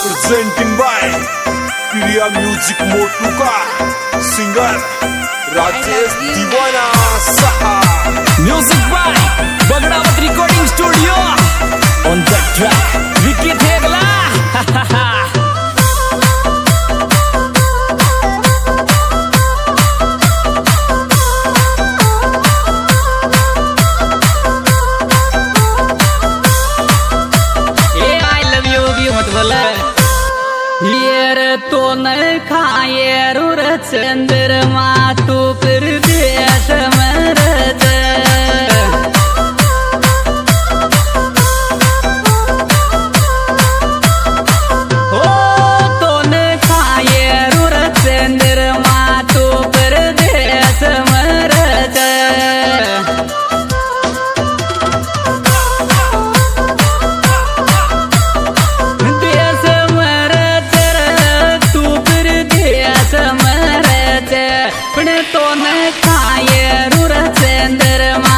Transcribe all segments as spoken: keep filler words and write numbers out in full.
presenting by Priya Music Motuka, singer Rajesh Diwana Saha. Music by Bagdawat Recording Studio. On the track, Vicky Thegla. तो न खाए रुर चंद्रमा तू प्रदेश मरज हो तो न खाए रुर चंद्रमा तू प्रदेश मरज तो न खाए रुर चंद्रमा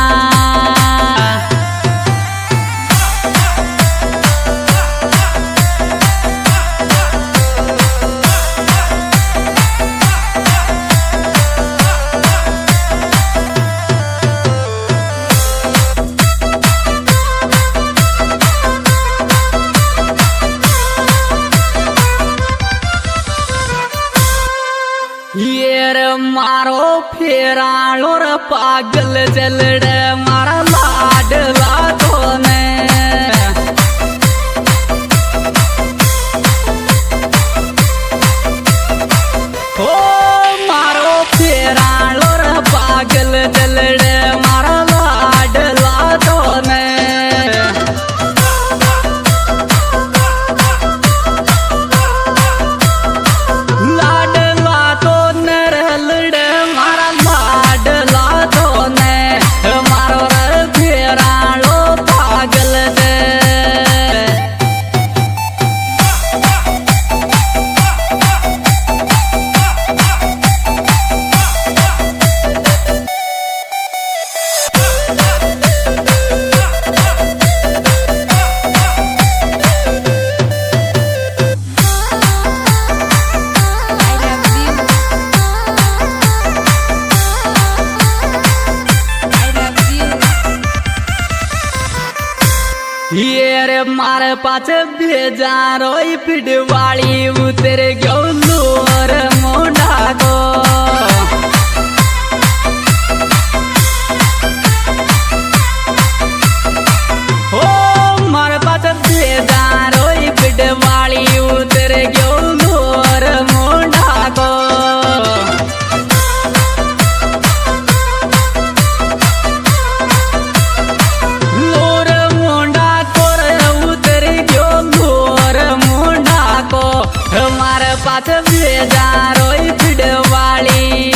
ये मारो फेरालो र पागल जलड़ मारा लाडला तो ने ओ मारो फेरालो र पागल जलड़ मारा लाडला तो ने ये रे मारे पाछ भेजा रोई पिडवाली उतर गयो लोर मोढ़ा को हो मारे पाछ भेजा रोई पिडवाली उतर गयो लोर मोढ़ा को पाथ भेजा रोई पिडवाली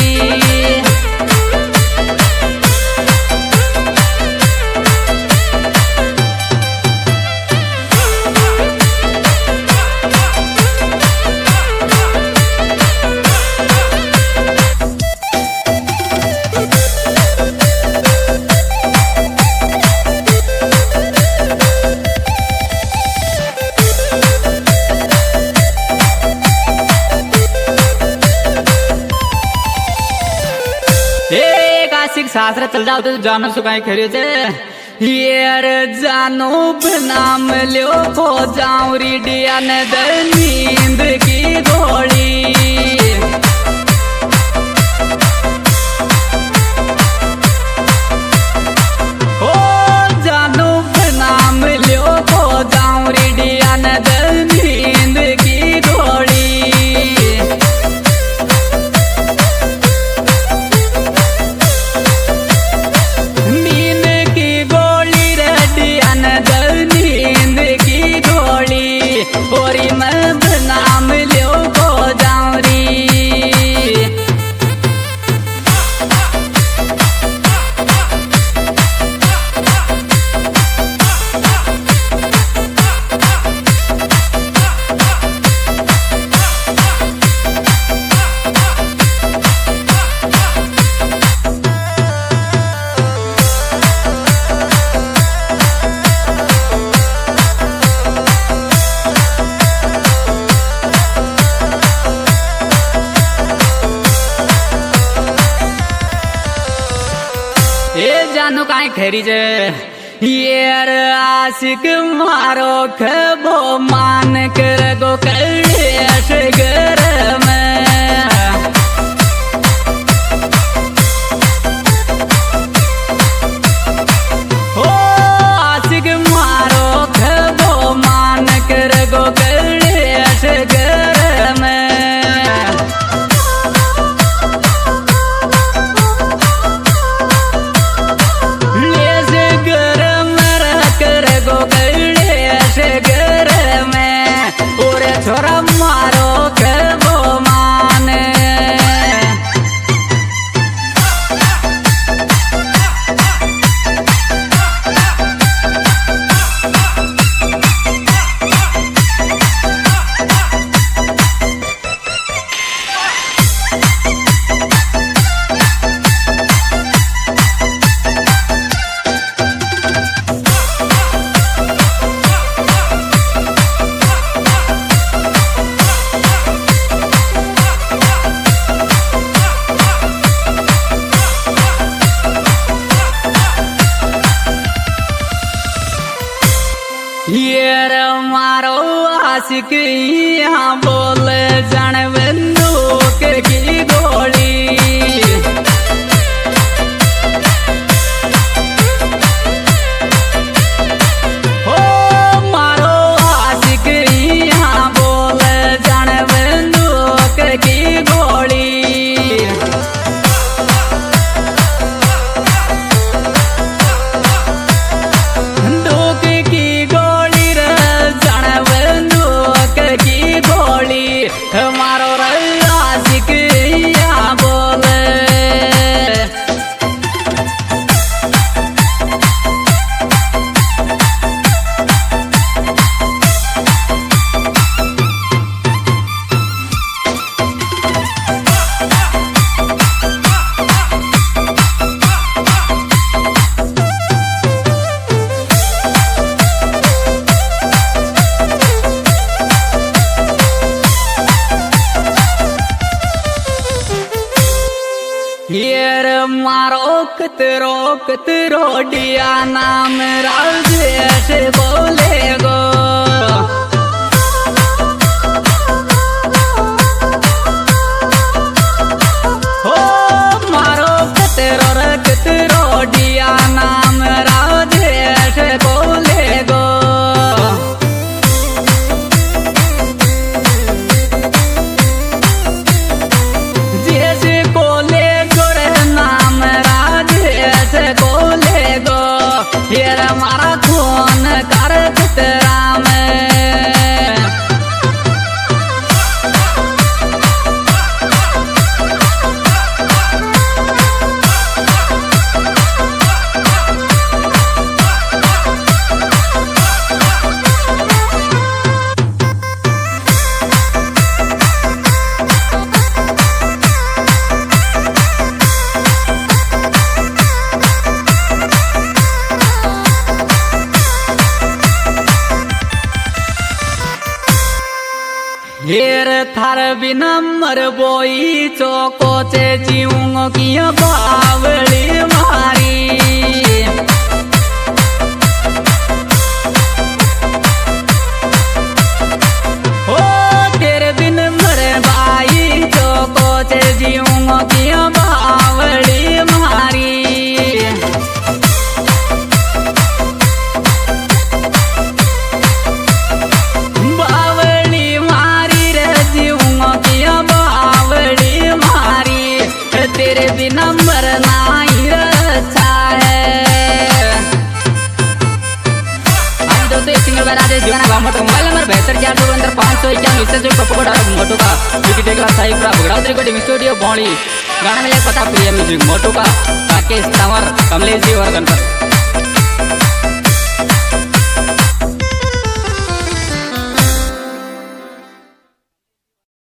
शास्त्र चल जाओ तो जानो सुखाई खरी से ये जानो नाम लो खो जाऊं रिडिया नजर नींद की गोली ओ जानो नाम लो खो जाऊं रिडिया नजर नींद की गोली ओरी मत नाम लो को जाऊं री खेरी जे यार आशिक मारो खबो मान कर गो कलेश घर में हो आशिक मारो खबो मान कर गो कलेश घर में छोरा मारो खबो माने यार मारो आशिक यहाँ बोल जान बंदूक की गोली हो मारो आशिक यहाँ बोल जान बंदूक की गोली मारो आशिक यहाँ बोले यार मारो कतरो कतरो डिया नाम राजेश बोले गो हो मारो कतरो कतरो डिया नाम राजेश बोले गो जैसे बोले बोले गो यार मारा खून कर खतरा में हेर थार बिना मर बोई चौको चे जीऊंगो की बावली मारी हो तेरे बिन मर बाई चौको चे जीऊंगो की बावली मारी तेरे बिना मरना ही अच्छा है। हम दोस्तों एक सिंगल बना दे जीवन का मोटो मोबाइल नंबर बेहतर चार सौ अंदर पाँच सौ इक्यावन विशेष जो पप्पू कोटा मोटो का विकेट टेकला साई पूरा भगड़ाउत रिकॉर्डिंग स्टूडियो बौड़ी गाना में पता प्रिय म्यूजिक मोटो का राकेश तंवर कमलेश जी और गणपत